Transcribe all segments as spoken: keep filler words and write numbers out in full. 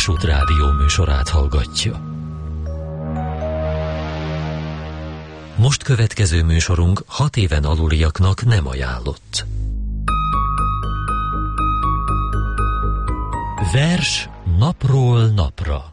Kossuth Rádió műsorát hallgatja. Most következő műsorunk hat éven aluliaknak nem ajánlott. Vers napról napra.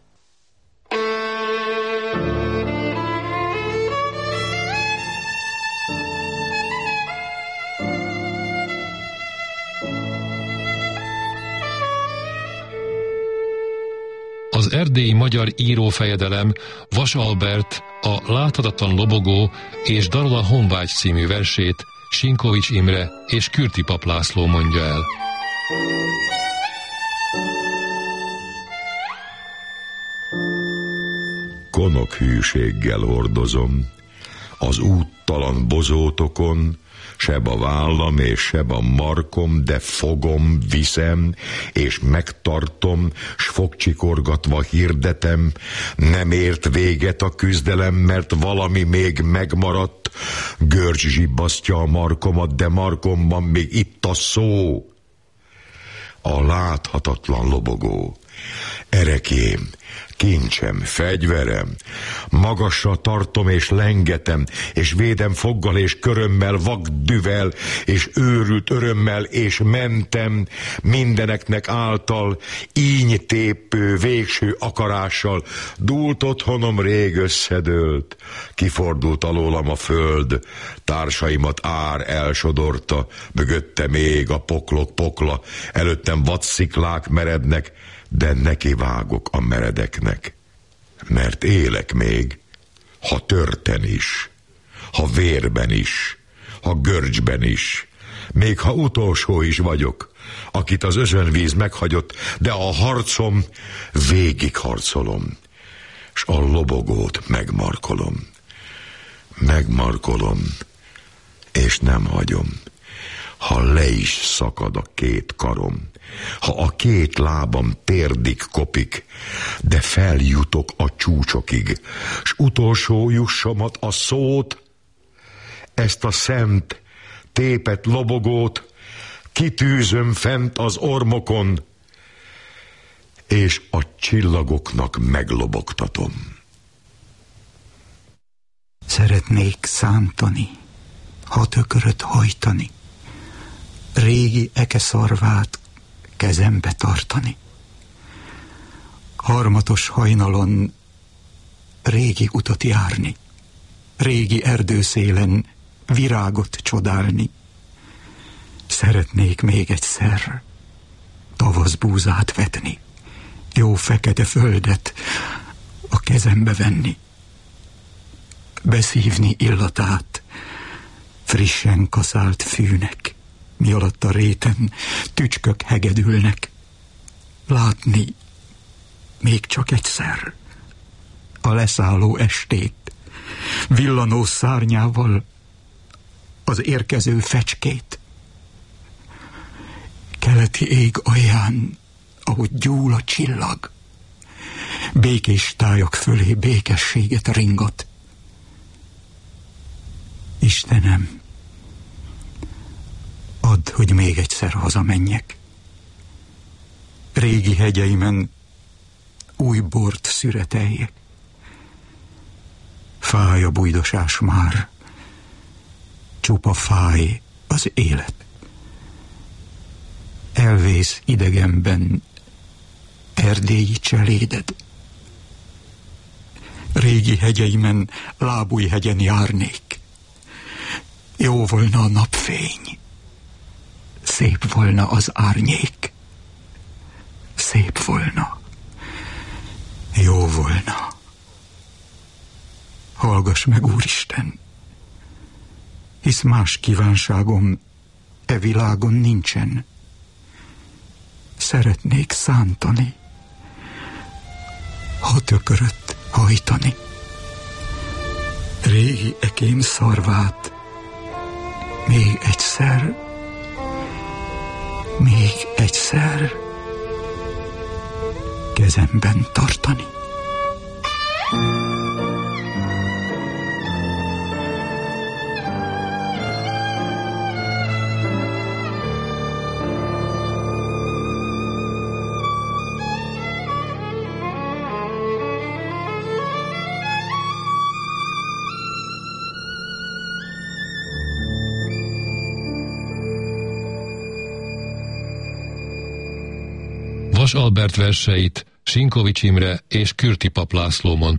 Az erdélyi magyar írófejedelem Vas Albert a Láthatatlan lobogó és Darul a honvágy című versét Sinkovics Imre és Kürti Pap László mondja el. Konok hűséggel hordozom az úttalan bozótokon, seb a vállam és seb a markom, de fogom, viszem, és megtartom, s fogcsikorgatva hirdetem, nem ért véget a küzdelem, mert valami még megmaradt, görcs zsibbasztja a markomat, de markomban még itt a szó. A láthatatlan lobogó, erekém, kincsem, fegyverem, magasra tartom és lengetem, és védem foggal és körömmel, vakdüvel, és őrült örömmel, és mentem mindeneknek által, ínystépő, végső akarással, dúlt otthonom rég összedőlt, kifordult alólam a föld, társaimat ár elsodorta, mögötte még a poklok pokla, előttem vadsziklák merednek, de nekivágok a meredeknek, mert élek még, ha törten is, ha vérben is, ha görcsben is, még ha utolsó is vagyok, akit az özönvíz meghagyott, de a harcom végig harcolom, s a lobogót megmarkolom. Megmarkolom, és nem hagyom, ha le is szakad a két karom, ha a két lábam térdig kopik, de feljutok a csúcsokig, s utolsó jussomat a szót, ezt a szent, tépet lobogót kitűzöm fent az ormokon, és a csillagoknak meglobogtatom. Szeretnék szántani, ha tököröt hajtani, régi ekeszarvát kezembe tartani. Harmatos hajnalon régi utat járni, régi erdőszélen virágot csodálni. Szeretnék még egyszer tavaszbúzát vetni, jó fekete földet a kezembe venni, beszívni illatát frissen kaszált fűnek, mi alatt a réten tücskök hegedülnek. Látni még csak egyszer a leszálló estét, villanó szárnyával az érkező fecskét. Keleti ég alján, ahogy gyúl a csillag, békés tájak fölé békességet ringat. Istenem, add, hogy még egyszer hazamenjek. Régi hegyeimen új bort szüreteljek. Fáj a bujdosás már, csupa fáj az élet. Elvész idegenben erdélyi cseléded. Régi hegyeimen Lábújhegyen járnék. Jó volna a napfény, szép volna az árnyék, szép volna, jó volna. Hallgass meg, Úristen, hisz más kívánságom e világon nincsen. Szeretnék szántani, ha tököröt hajtani. Régi ekém szarvát még egyszer, még egyszer kezemben tartani. Vas Albert verseit Sinkovics Imre és Kürti Pap László mondta